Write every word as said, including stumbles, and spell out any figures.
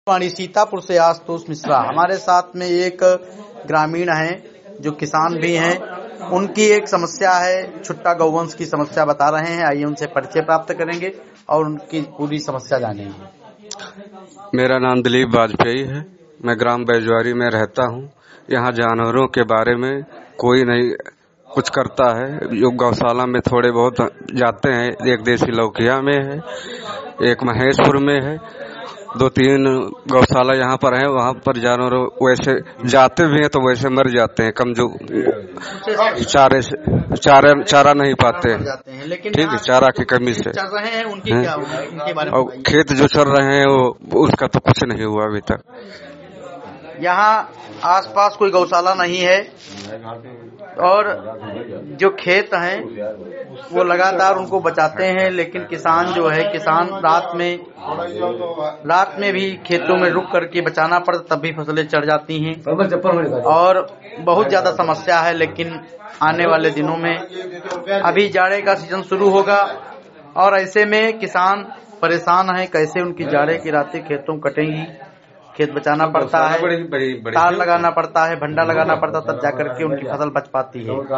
वाणी सीतापुर से आशुतोष मिश्रा। हमारे साथ में एक ग्रामीण हैं जो किसान भी हैं। उनकी एक समस्या है, छुट्टा गौवंश की समस्या बता रहे हैं। आइए उनसे परिचय प्राप्त करेंगे और उनकी पूरी समस्या जानेंगे। मेरा नाम दिलीप वाजपेयी है। मैं ग्राम बैजवारी में रहता हूँ। यहाँ जानवरों के बारे में कोई नहीं कुछ करता है। जो गौशाला में थोड़े बहुत जाते हैं, एक देसी लौकिया में है, एक महेशपुर में है, दो तीन गौशाला यहाँ पर है। वहाँ पर जानवर वैसे जाते भी हैं तो वैसे मर जाते हैं, कम जो चारे से चारा चारा नहीं पाते हैं। ठीक है, चारा की कमी से चल रहे हैं उनकी क्या उनके बारे में? और खेत जो चल रहे हैं वो उसका तो कुछ नहीं हुआ अभी तक। यहाँ आसपास कोई गौशाला नहीं है और जो खेत हैं वो लगातार उनको बचाते हैं, लेकिन किसान जो है किसान रात में रात में भी खेतों में रुक करके बचाना पड़ता, तब भी फसलें चढ़ जाती हैं और बहुत ज्यादा समस्या है। लेकिन आने वाले दिनों में अभी जाड़े का सीजन शुरू होगा और ऐसे में किसान परेशान हैं, कैसे उनकी जाड़े की रातें खेतों कटेंगी। खेत बचाना पड़ता है, तार लगाना पड़ता है, भंडा लगाना पड़ता है, तब जाकर के उनकी फसल बच पाती है।